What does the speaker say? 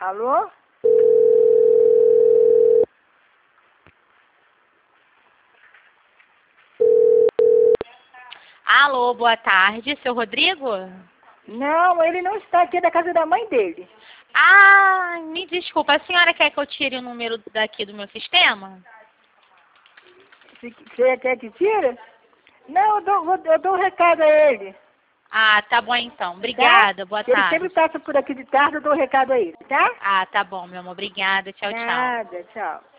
Alô? Alô, boa tarde, seu Rodrigo? Não, ele não está aqui, da casa da mãe dele. Ah, me desculpa, a senhora quer que eu tire o número daqui do meu sistema? Você quer que tire? Não, eu dou um recado a ele. Ah, tá bom então. Obrigada, boa Ele tarde. sempre passa por aqui de tarde, eu dou um recado a ele, tá? Ah, tá bom, meu amor. Obrigada. Tchau, tchau. Nada, tchau.